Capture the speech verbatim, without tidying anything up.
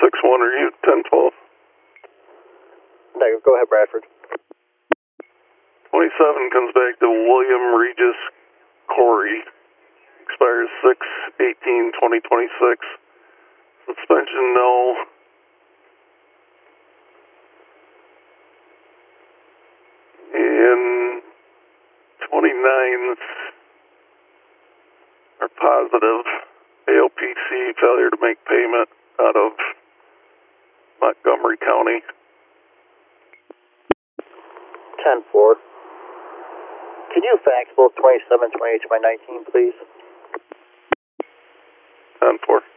six one, are you ten twelve? Negative, go ahead, Bradford. twenty-seven comes back to William Regis Corey. Expires six eighteen twenty twenty-six. Suspension, no. And twenty-nines are positive. A O P C, failure to make payment out of Montgomery County. ten four. Can you fax both twenty-seven, twenty-eight to my nineteen, please? ten four.